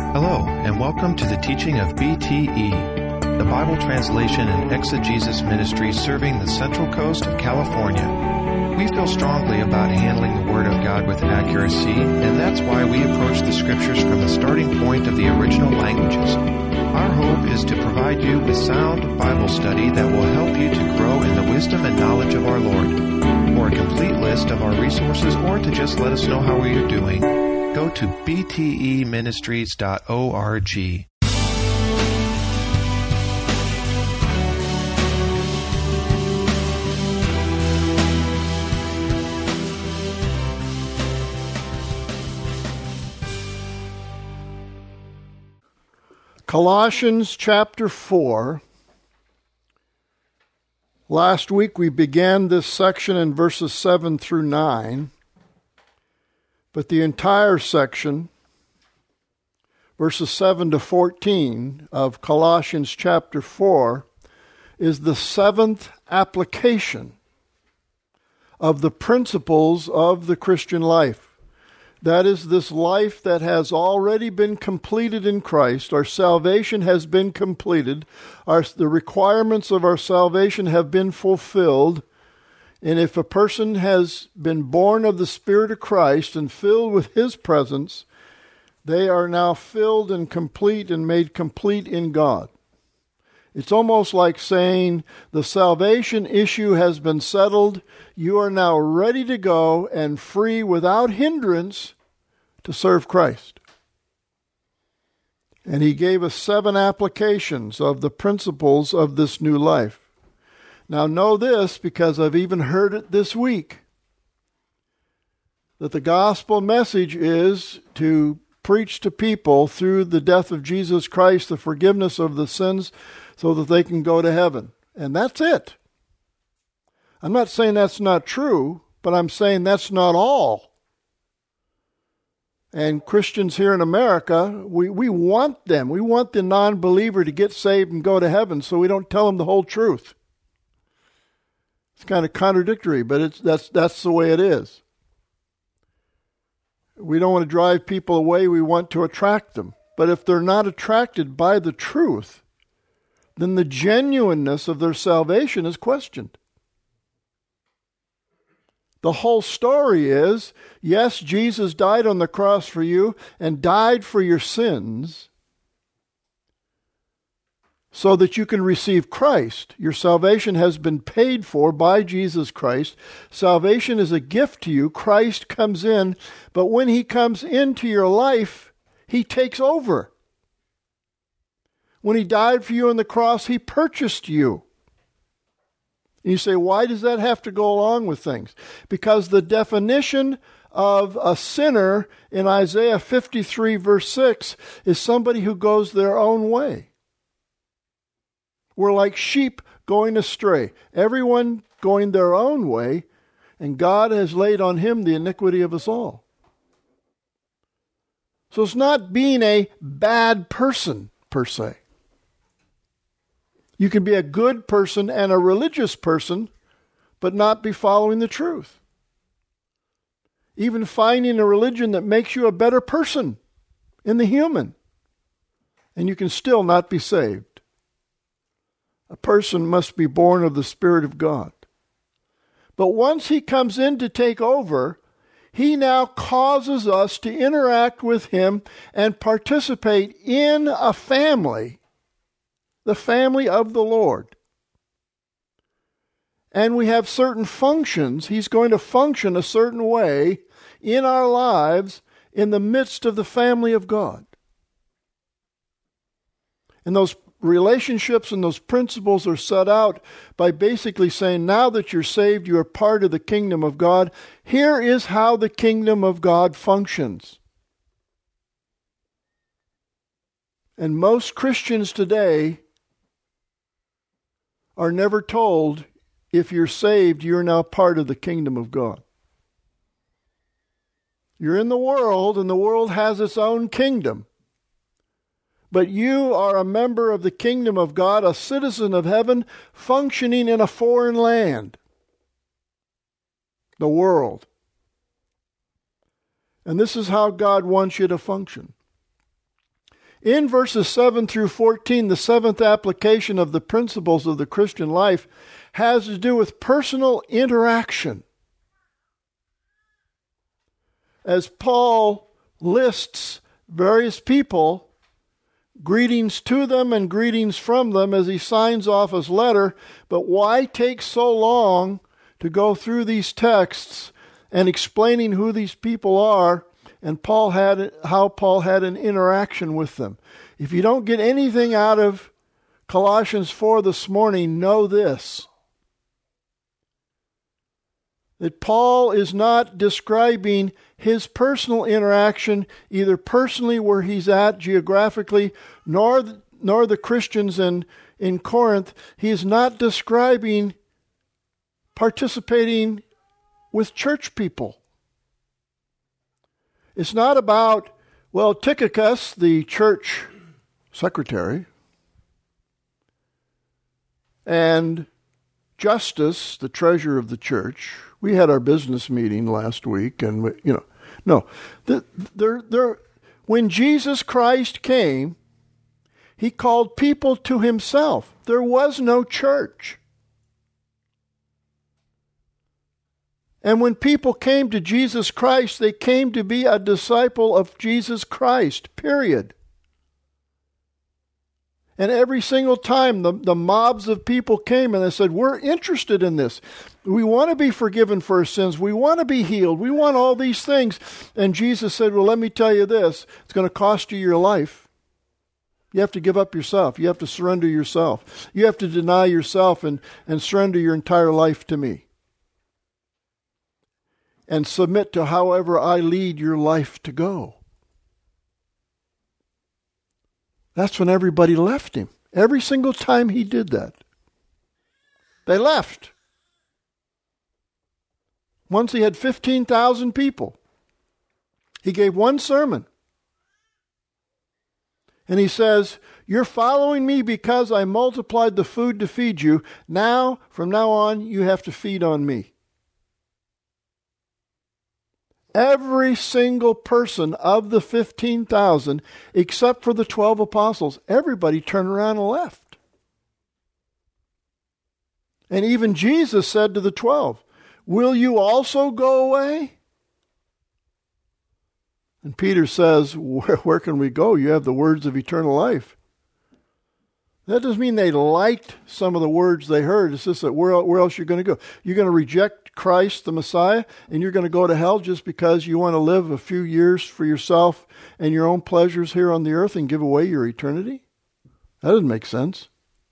Hello, and welcome to the teaching of BTE, the Bible Translation and Exegesis Ministry serving the Central Coast of California. We feel strongly about handling the Word of God with accuracy, and that's why we approach the Scriptures from the starting point of the original languages. Our hope is to provide you with sound Bible study that will help you to grow in the wisdom and knowledge of our Lord. For a complete list of our resources or to just let us know how we are doing, go to bteministries.org. Colossians chapter 4. Last week we began this section in verses 7 through 9. But the entire section, verses 7 to 14 of Colossians chapter 4, is the seventh application of the principles of the Christian life. That is, this life that has already been completed in Christ. Our salvation has been completed. The requirements of our salvation have been fulfilled. And if a person has been born of the Spirit of Christ and filled with His presence, they are now filled and complete and made complete in God. It's almost like saying the salvation issue has been settled. You are now ready to go and free without hindrance to serve Christ. And He gave us 7 applications of the principles of this new life. Now know this, because I've even heard it this week, that the gospel message is to preach to people through the death of Jesus Christ the forgiveness of the sins so that they can go to heaven. And that's it. I'm not saying that's not true, but I'm saying that's not all. And Christians here in America, we want them. We want the non-believer to get saved and go to heaven, so we don't tell them the whole truth. It's kind of contradictory, but that's the way it is. We don't want to drive people away. We want to attract them. But if they're not attracted by the truth, then the genuineness of their salvation is questioned. The whole story is, yes, Jesus died on the cross for you and died for your sins, so that you can receive Christ. Your salvation has been paid for by Jesus Christ. Salvation is a gift to you. Christ comes in, but when He comes into your life, He takes over. When He died for you on the cross, He purchased you. And you say, why does that have to go along with things? Because the definition of a sinner in Isaiah 53 verse 6 is somebody who goes their own way. We're like sheep going astray, everyone going their own way, and God has laid on Him the iniquity of us all. So it's not being a bad person, per se. You can be a good person and a religious person, but not be following the truth. Even finding a religion that makes you a better person in the human, and you can still not be saved. A person must be born of the Spirit of God. But once He comes in to take over, He now causes us to interact with Him and participate in a family, the family of the Lord. And we have certain functions. He's going to function a certain way in our lives in the midst of the family of God. And those relationships and those principles are set out by basically saying, now that you're saved, you are part of the kingdom of God. Here is how the kingdom of God functions. And most Christians today are never told, if you're saved, you're now part of the kingdom of God. You're in the world, and the world has its own kingdom. But you are a member of the kingdom of God, a citizen of heaven, functioning in a foreign land, the world. And this is how God wants you to function. In verses 7 through 14, the seventh application of the principles of the Christian life has to do with personal interaction. As Paul lists various people, greetings to them and greetings from them as he signs off his letter, but why take so long to go through these texts and explaining who these people are and how Paul had an interaction with them? If you don't get anything out of Colossians 4 this morning, know this: that Paul is not describing his personal interaction, either personally where he's at geographically, nor the Christians in Corinth. He is not describing participating with church people. It's not about, well, Tychicus, the church secretary, and Justus, the treasurer of the church. We had our business meeting last week, and no. When Jesus Christ came, he called people to himself. There was no church. And when people came to Jesus Christ, they came to be a disciple of Jesus Christ, period. And every single time the mobs of people came and they said, we're interested in this. We want to be forgiven for our sins. We want to be healed. We want all these things. And Jesus said, well, let me tell you this. It's going to cost you your life. You have to give up yourself. You have to surrender yourself. You have to deny yourself and surrender your entire life to me. And submit to however I lead your life to go. That's when everybody left him. Every single time he did that. They left. Once he had 15,000 people. He gave one sermon. And he says, you're following me because I multiplied the food to feed you. Now, from now on, you have to feed on me. Every single person of the 15,000, except for the 12 apostles, everybody turned around and left. And even Jesus said to the 12, will you also go away? And Peter says, where can we go? You have the words of eternal life. That doesn't mean they liked some of the words they heard. It's just that where else you're going to go? You're going to reject Christ, the Messiah, and you're going to go to hell just because you want to live a few years for yourself and your own pleasures here on the earth and give away your eternity? That doesn't make sense.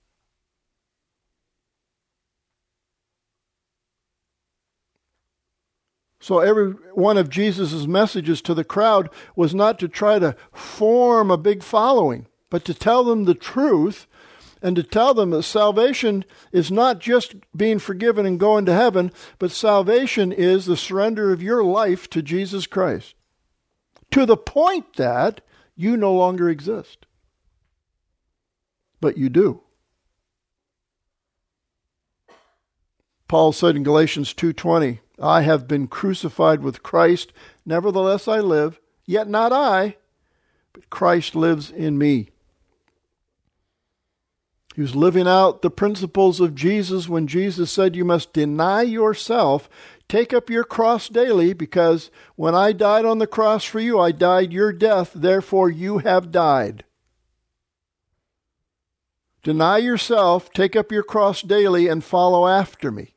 So every one of Jesus' messages to the crowd was not to try to form a big following, but to tell them the truth and to tell them that salvation is not just being forgiven and going to heaven, but salvation is the surrender of your life to Jesus Christ, to the point that you no longer exist. But you do. Paul said in Galatians 2:20, I have been crucified with Christ, nevertheless I live, yet not I, but Christ lives in me. He was living out the principles of Jesus when Jesus said, you must deny yourself, take up your cross daily, because when I died on the cross for you, I died your death, therefore you have died. Deny yourself, take up your cross daily, and follow after me.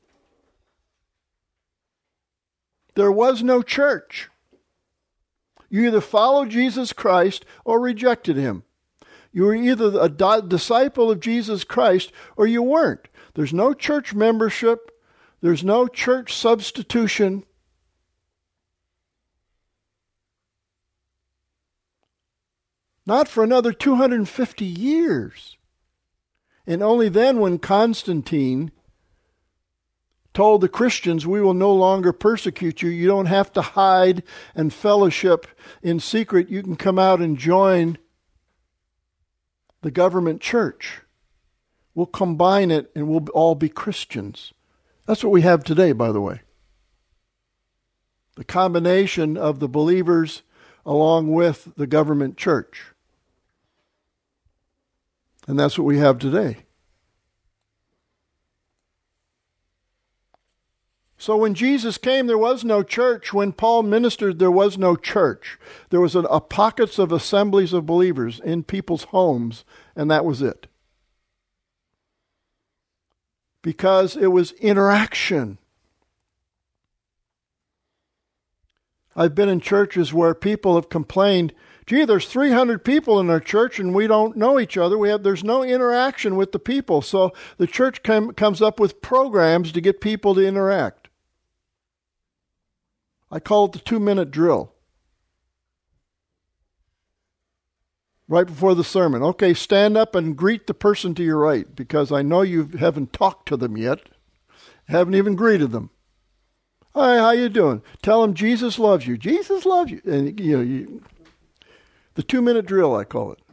There was no church. You either followed Jesus Christ or rejected him. You were either a disciple of Jesus Christ or you weren't. There's no church membership. There's no church substitution. Not for another 250 years. And only then when Constantine told the Christians, we will no longer persecute you. You don't have to hide and fellowship in secret. You can come out and join the government church. We'll combine it and we'll all be Christians. That's what we have today, by the way. The combination of the believers along with the government church. And that's what we have today. So when Jesus came, there was no church. When Paul ministered, there was no church. There was a pockets of assemblies of believers in people's homes, and that was it. Because it was interaction. I've been in churches where people have complained, gee, there's 300 people in our church and we don't know each other. There's no interaction with the people. So the church comes up with programs to get people to interact. I call it the 2-minute drill. Right before the sermon. Okay, stand up and greet the person to your right, because I know you haven't talked to them yet. Haven't even greeted them. Hi, how you doing? Tell them Jesus loves you. Jesus loves you. And the 2-minute drill, I call it.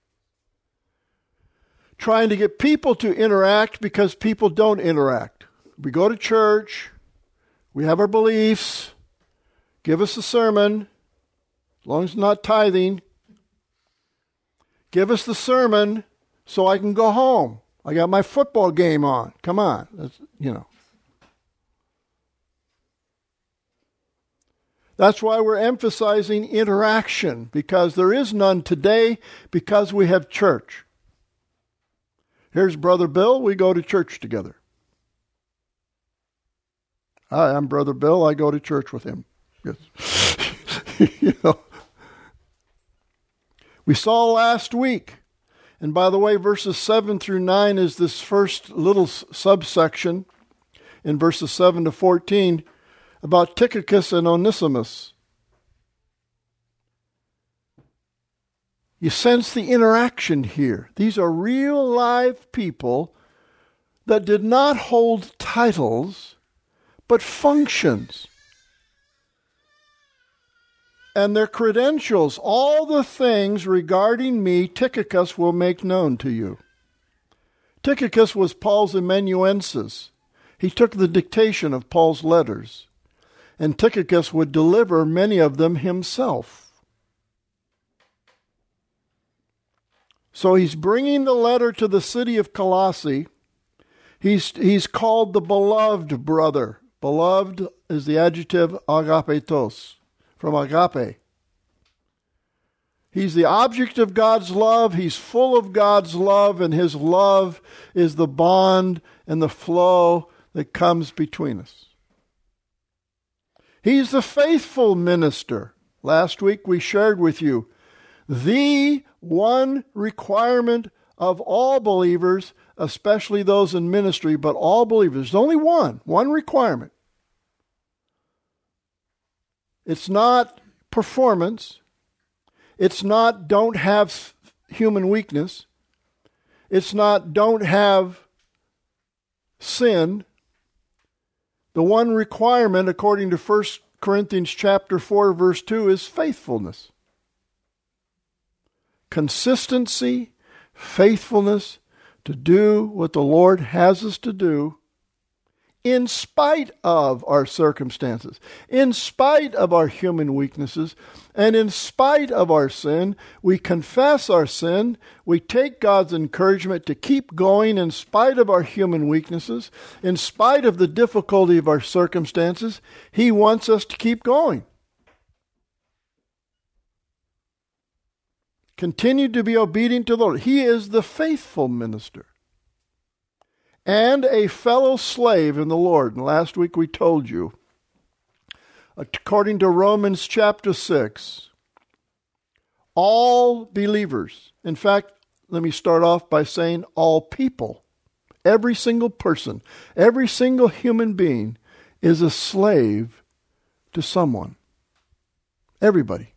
Trying to get people to interact because people don't interact. We go to church. We have our beliefs. Give us a sermon, as long as it's not tithing. Give us the sermon so I can go home. I got my football game on. Come on. That's why we're emphasizing interaction, because there is none today because we have church. Here's Brother Bill. We go to church together. Hi, I'm Brother Bill. I go to church with him. Yes. We saw last week, and by the way, verses 7 through 9 is this first little subsection in verses 7 to 14 about Tychicus and Onesimus. You sense the interaction here. These are real live people that did not hold titles, but functions. And their credentials, all the things regarding me, Tychicus will make known to you. Tychicus was Paul's amanuensis. He took the dictation of Paul's letters. And Tychicus would deliver many of them himself. So he's bringing the letter to the city of Colossae. He's called the beloved brother. Beloved is the adjective agapetos. From agape. He's the object of God's love. He's full of God's love, and his love is the bond and the flow that comes between us. He's the faithful minister. Last week we shared with you the one requirement of all believers, especially those in ministry, but all believers. There's only one requirement. It's not performance. It's not don't have human weakness. It's not don't have sin. The one requirement, according to 1 Corinthians chapter 4, verse 2, is faithfulness. Consistency, faithfulness to do what the Lord has us to do, in spite of our circumstances, in spite of our human weaknesses, and in spite of our sin. We confess our sin. We take God's encouragement to keep going in spite of our human weaknesses, in spite of the difficulty of our circumstances. He wants us to keep going. Continue to be obedient to the Lord. He is the faithful minister. And a fellow slave in the Lord. And last week we told you, according to Romans chapter 6, all believers, in fact, let me start off by saying all people, every single person, every single human being is a slave to someone. Everybody.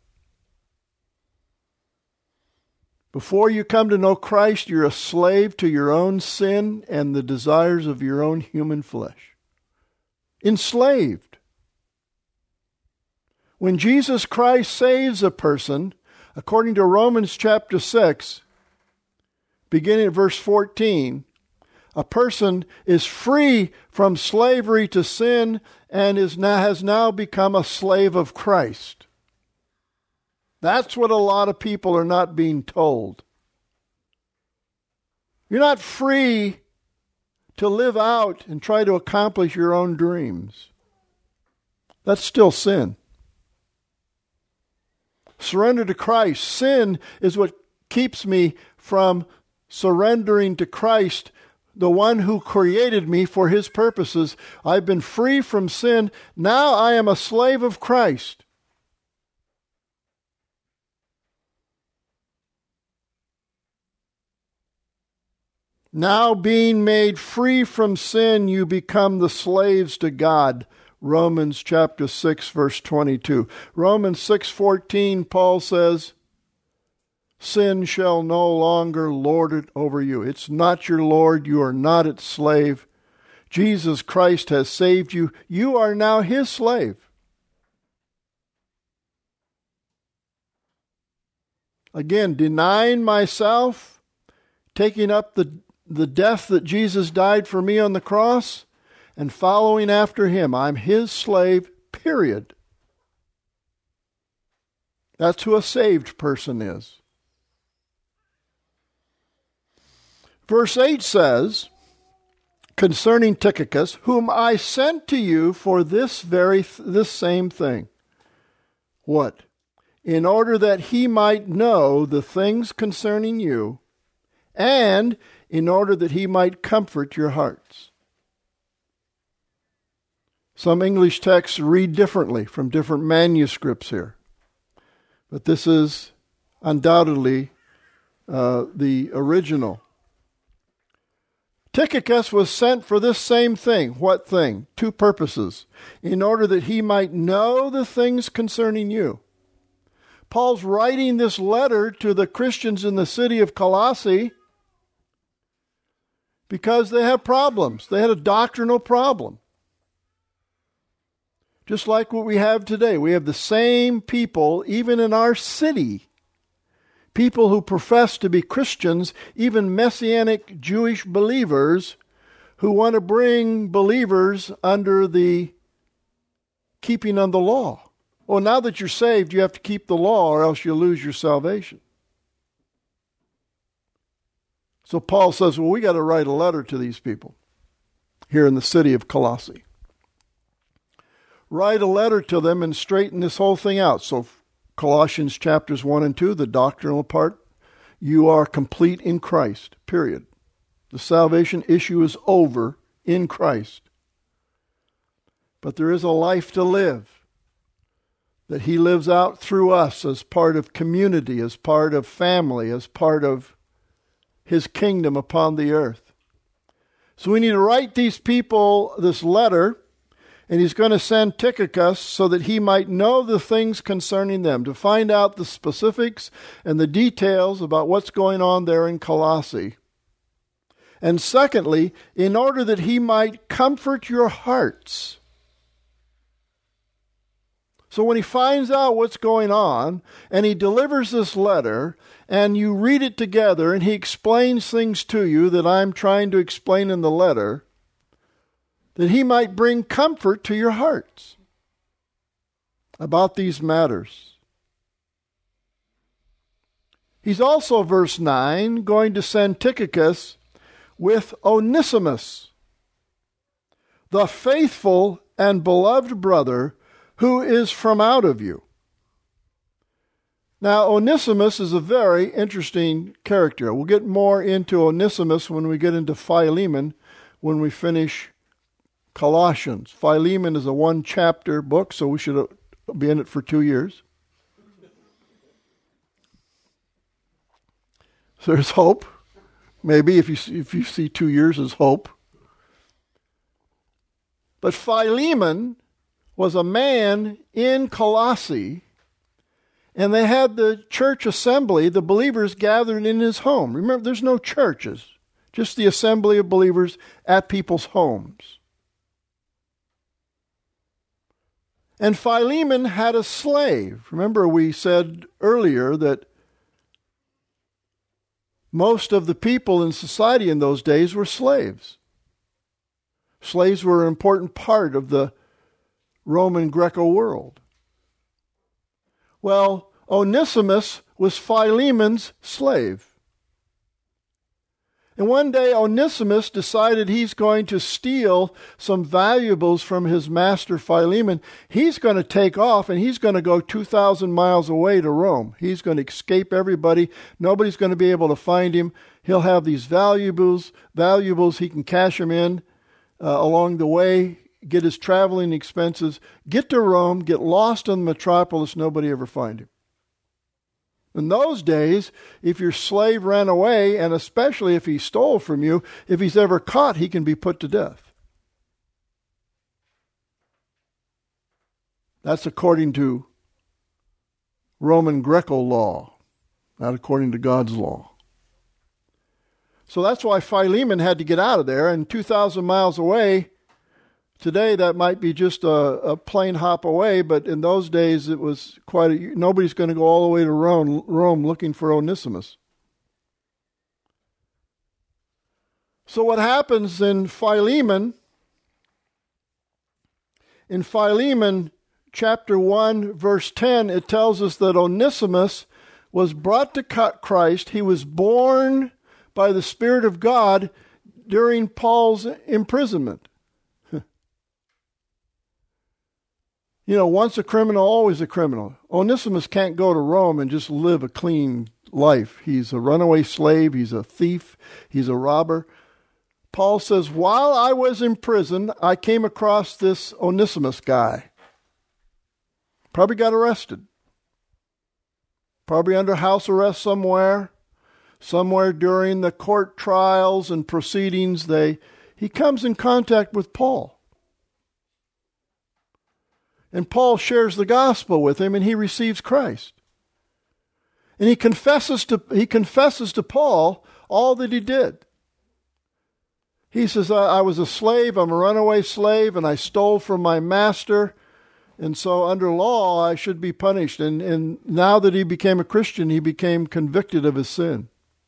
Before you come to know Christ, you're a slave to your own sin and the desires of your own human flesh. Enslaved. When Jesus Christ saves a person, according to Romans chapter 6, beginning at verse 14, a person is free from slavery to sin and has now become a slave of Christ. That's what a lot of people are not being told. You're not free to live out and try to accomplish your own dreams. That's still sin. Surrender to Christ. Sin is what keeps me from surrendering to Christ, the one who created me for his purposes. I've been free from sin. Now I am a slave of Christ. Now being made free from sin, you become the slaves to God. Romans chapter 6, verse 22. Romans 6:14, Paul says, sin shall no longer lord it over you. It's not your Lord. You are not its slave. Jesus Christ has saved you. You are now his slave. Again, denying myself, taking up the death that Jesus died for me on the cross, and following after him. I'm his slave, period. That's who a saved person is. Verse 8 says, concerning Tychicus, whom I sent to you for this same thing. What? In order that he might know the things concerning you, and in order that he might comfort your hearts. Some English texts read differently from different manuscripts here. But this is undoubtedly the original. Tychicus was sent for this same thing. What thing? Two purposes. In order that he might know the things concerning you. Paul's writing this letter to the Christians in the city of Colossae because they have problems. They had a doctrinal problem. Just like what we have today. We have the same people, even in our city. People who profess to be Christians, even Messianic Jewish believers, who want to bring believers under the keeping of the law. Well, now that you're saved, you have to keep the law or else you'll lose your salvation. So Paul says, well, we got to write a letter to these people here in the city of Colossae. Write a letter to them and straighten this whole thing out. So Colossians chapters 1 and 2, the doctrinal part, you are complete in Christ, period. The salvation issue is over in Christ. But there is a life to live that he lives out through us as part of community, as part of family, as part of his kingdom upon the earth. So we need to write these people this letter. And he's going to send Tychicus so that he might know the things concerning them, to find out the specifics and the details about what's going on there in Colossae. And secondly, in order that he might comfort your hearts. So when he finds out what's going on, and he delivers this letter, and you read it together, and he explains things to you that I'm trying to explain in the letter, that he might bring comfort to your hearts about these matters. He's also, verse 9, going to send Tychicus with Onesimus, the faithful and beloved brother who is from out of you. Now, Onesimus is a very interesting character. We'll get more into Onesimus when we get into Philemon, when we finish Colossians. Philemon is a one-chapter book, so we should be in it for 2 years. So there's hope. Maybe if you see 2 years as hope. But Philemon was a man in Colossae, and they had the church assembly, the believers gathered in his home. Remember, there's no churches, just the assembly of believers at people's homes. And Philemon had a slave. Remember, we said earlier that most of the people in society in those days were slaves. Slaves were an important part of the Roman Greco world. Well, Onesimus was Philemon's slave. And one day Onesimus decided he's going to steal some valuables from his master Philemon. He's going to take off and he's going to go 2,000 miles away to Rome. He's going to escape everybody. Nobody's going to be able to find him. He'll have these valuables. He can cash them in along the way, get his traveling expenses, get to Rome, get lost in the metropolis, nobody ever find him. In those days, if your slave ran away, and especially if he stole from you, if he's ever caught, he can be put to death. That's according to Roman Greco law, not according to God's law. So that's why Philemon had to get out of there, and 2,000 miles away. Today, that might be just a plane hop away, but in those days, it was nobody's going to go all the way to Rome looking for Onesimus. So what happens in Philemon chapter 1, verse 10, it tells us that Onesimus was brought to Christ. He was born by the Spirit of God during Paul's imprisonment. Once a criminal, always a criminal. Onesimus can't go to Rome and just live a clean life. He's a runaway slave. He's a thief. He's a robber. Paul says, while I was in prison, I came across this Onesimus guy. Probably got arrested. Probably under house arrest somewhere during the court trials and proceedings. He comes in contact with Paul. And Paul shares the gospel with him, and he receives Christ. And he confesses to Paul all that he did. He says, I was a slave, I'm a runaway slave, and I stole from my master, and so under law I should be punished. And now that he became a Christian, he became convicted of his sin.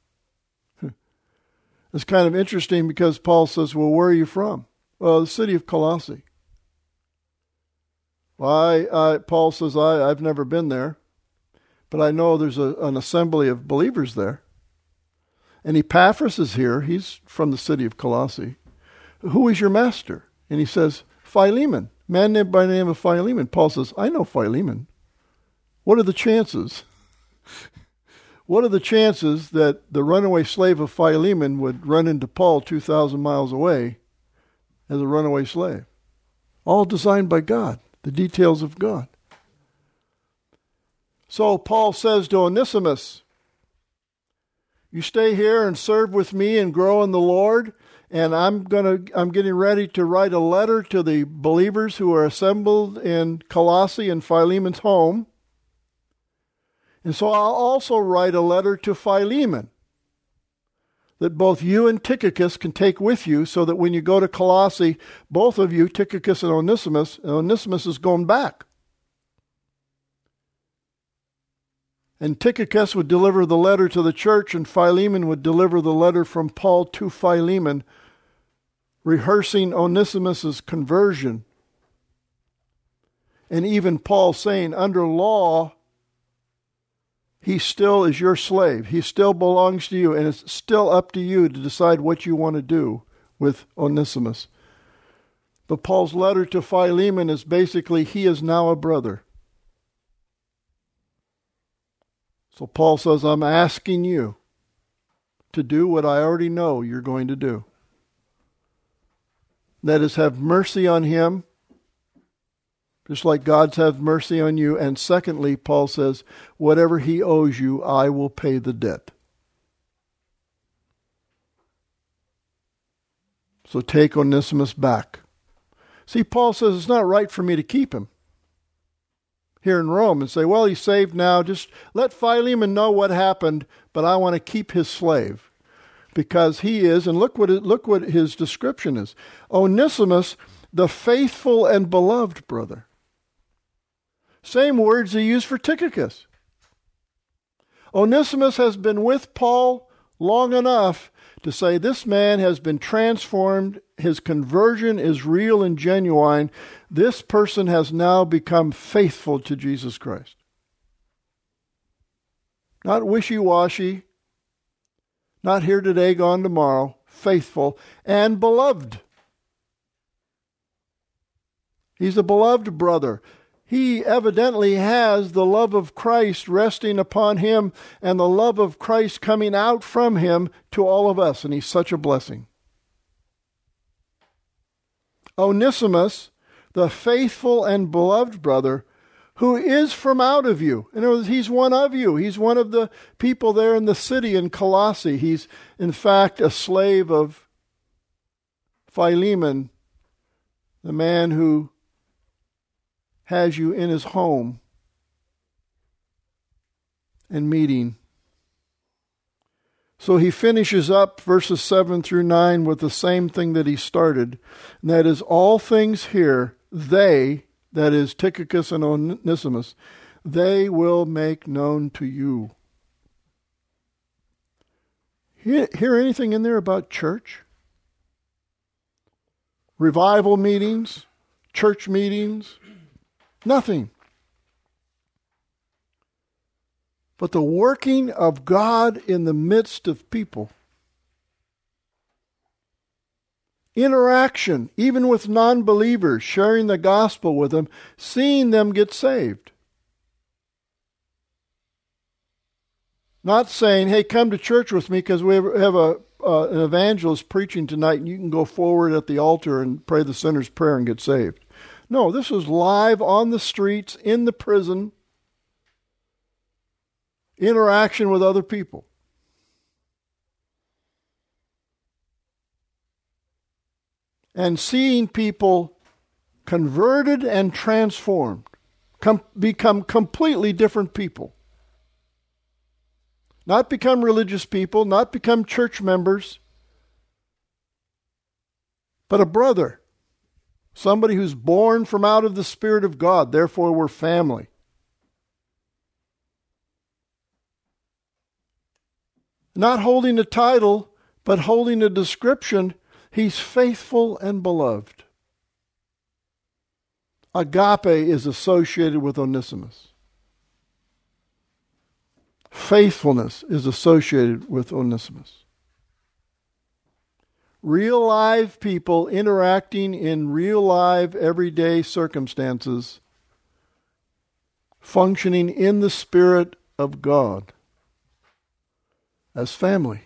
It's kind of interesting because Paul says, well, where are you from? Well, the city of Colossae. Paul says, I've never been there, but I know there's an assembly of believers there. And Epaphras is here. He's from the city of Colossae. Who is your master? And he says, Philemon, man by the name of Philemon. Paul says, I know Philemon. What are the chances? What are the chances that the runaway slave of Philemon would run into Paul 2,000 miles away as a runaway slave? All designed by God. The details of God. So Paul says to Onesimus, you stay here and serve with me and grow in the Lord, and I'm getting ready to write a letter to the believers who are assembled in Colossae in Philemon's home. And so I'll also write a letter to Philemon that both you and Tychicus can take with you, so that when you go to Colossae, both of you, Tychicus and Onesimus is going back. And Tychicus would deliver the letter to the church, and Philemon would deliver the letter from Paul to Philemon, rehearsing Onesimus's conversion. And even Paul saying, under law, he still is your slave. He still belongs to you, and it's still up to you to decide what you want to do with Onesimus. But Paul's letter to Philemon is basically, he is now a brother. So Paul says, I'm asking you to do what I already know you're going to do. That is, have mercy on him, just like God's have mercy on you. And secondly, Paul says, whatever he owes you, I will pay the debt. So take Onesimus back. See, Paul says it's not right for me to keep him here in Rome and say, well, he's saved now. Just let Philemon know what happened, but I want to keep his slave. Because he is, and look what his description is. Onesimus, the faithful and beloved brother. Same words he used for Tychicus. Onesimus has been with Paul long enough to say this man has been transformed. His conversion is real and genuine. This person has now become faithful to Jesus Christ. Not wishy-washy, Not here today, gone tomorrow. Faithful and beloved. He's a beloved brother. He evidently has the love of Christ resting upon him and the love of Christ coming out from him to all of us. And he's such a blessing. Onesimus, the faithful and beloved brother, who is from out of you. In other words, he's one of you. He's one of the people there in the city in Colossae. He's, in fact, a slave of Philemon, the man who has you in his home and meeting. So he finishes up verses 7 through 9 with the same thing that he started, and that is, all things here, they, that is Tychicus and Onesimus, they will make known to you. Hear anything in there about church? Revival meetings? Church meetings? Nothing. But the working of God in the midst of people. Interaction, even with non-believers, sharing the gospel with them, seeing them get saved. Not saying, hey, come to church with me because we have an evangelist preaching tonight and you can go forward at the altar and pray the sinner's prayer and get saved. No, this was live on the streets, in the prison, interaction with other people. And seeing people converted and transformed, become completely different people. Not become religious people, not become church members, but a brother. Somebody who's born from out of the Spirit of God. Therefore, we're family. Not holding a title, but holding a description. He's faithful and beloved. Agape is associated with Onesimus. Faithfulness is associated with Onesimus. Real live people interacting in real live everyday circumstances, functioning in the Spirit of God as family.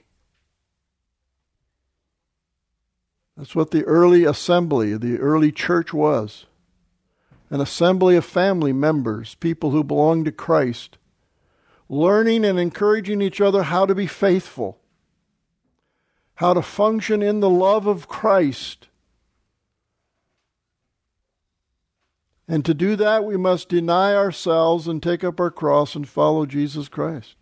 That's what the early assembly, the early church was. An assembly of family members, people who belong to Christ, learning and encouraging each other how to be faithful, how to function in the love of Christ. And to do that, we must deny ourselves and take up our cross and follow Jesus Christ.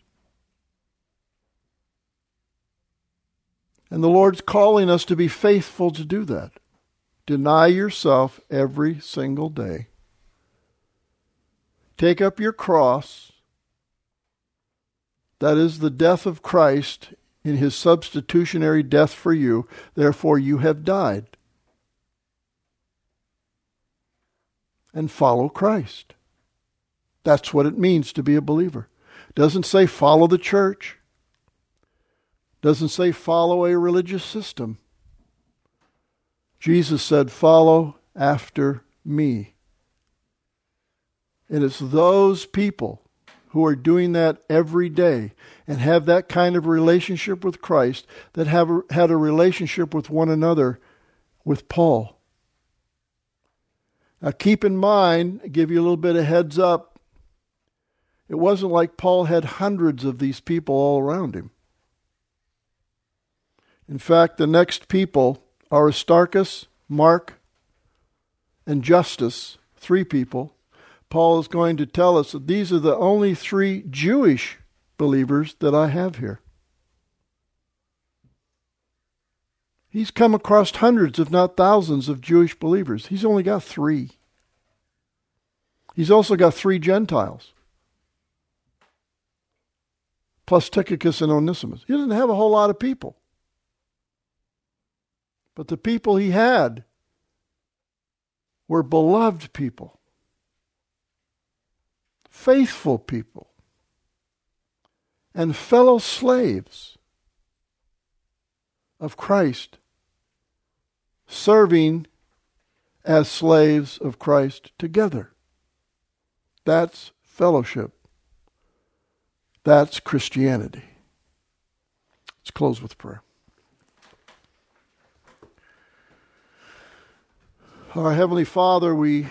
And the Lord's calling us to be faithful to do that. Deny yourself every single day. Take up your cross. That is the death of Christ in his substitutionary death for you. Therefore, you have died. And follow Christ. That's what it means to be a believer. It doesn't say follow the church. It doesn't say follow a religious system. Jesus said, follow after me. And it's those people who are doing that every day and have that kind of relationship with Christ that have had a relationship with one another with Paul. Now keep in mind, I'll give you a little bit of heads up, it wasn't like Paul had hundreds of these people all around him. In fact, the next people, Aristarchus, Mark, and Justus, 3 people, Paul is going to tell us that these are the only 3 Jewish believers that I have here. He's come across hundreds, if not thousands, of Jewish believers. He's only got 3. He's also got 3 Gentiles, plus Tychicus and Onesimus. He doesn't have a whole lot of people. But the people he had were beloved people, faithful people, and fellow slaves of Christ, serving as slaves of Christ together. That's fellowship. That's Christianity. Let's close with prayer. Our Heavenly Father, we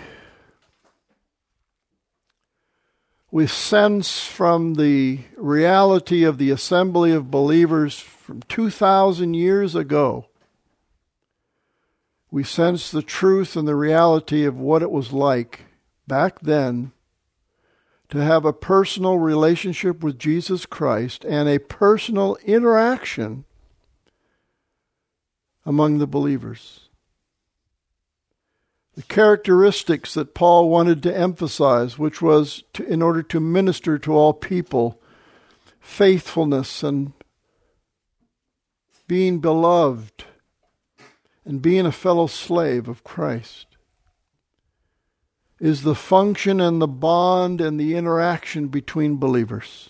sense from the reality of the assembly of believers from 2,000 years ago, we sense the truth and the reality of what it was like back then to have a personal relationship with Jesus Christ and a personal interaction among the believers. The characteristics that Paul wanted to emphasize, which was in order to minister to all people, faithfulness and being beloved and being a fellow slave of Christ, is the function and the bond and the interaction between believers.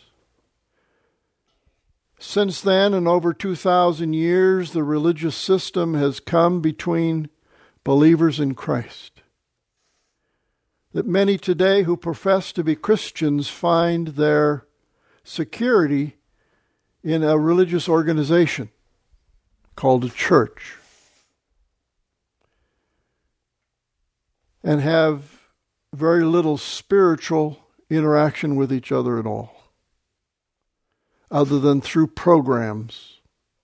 Since then, in over 2,000 years, the religious system has come between believers in Christ. That many today who profess to be Christians find their security in a religious organization called a church, and have very little spiritual interaction with each other at all, other than through programs.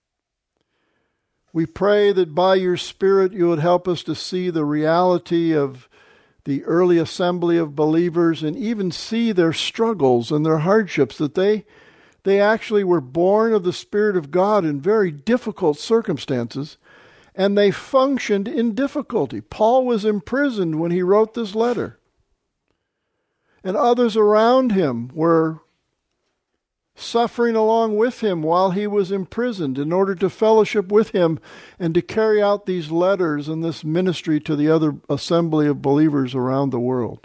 We pray that by your Spirit you would help us to see the reality of the early assembly of believers and even see their struggles and their hardships, that they actually were born of the Spirit of God in very difficult circumstances, and they functioned in difficulty. Paul was imprisoned when he wrote this letter, and others around him were suffering along with him while he was imprisoned in order to fellowship with him and to carry out these letters and this ministry to the other assembly of believers around the world.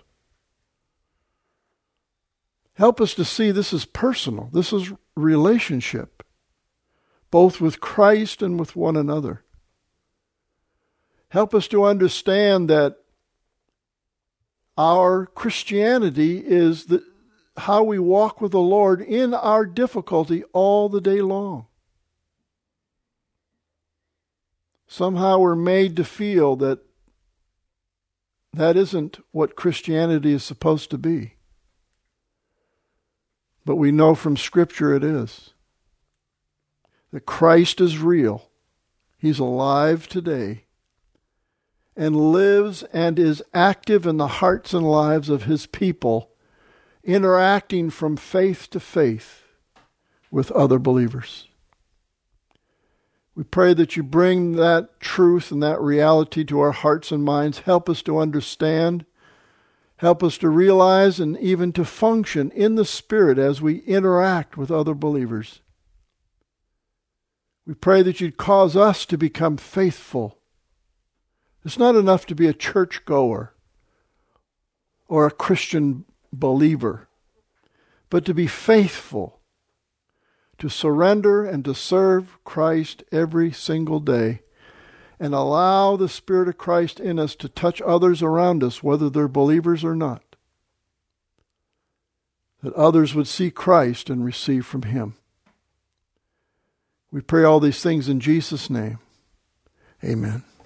Help us to see this is personal. This is relationship, both with Christ and with one another. Help us to understand that our Christianity is how we walk with the Lord in our difficulty all the day long. Somehow we're made to feel that isn't what Christianity is supposed to be. But we know from Scripture it is. That Christ is real. He's alive today and lives and is active in the hearts and lives of His people, interacting from faith to faith with other believers. We pray that you bring that truth and that reality to our hearts and minds. Help us to understand. Help us to realize and even to function in the Spirit as we interact with other believers. We pray that you'd cause us to become faithful. It's not enough to be a churchgoer or a Christian believer, but to be faithful, to surrender and to serve Christ every single day, and allow the Spirit of Christ in us to touch others around us, whether they're believers or not, that others would see Christ and receive from Him. We pray all these things in Jesus' name. Amen.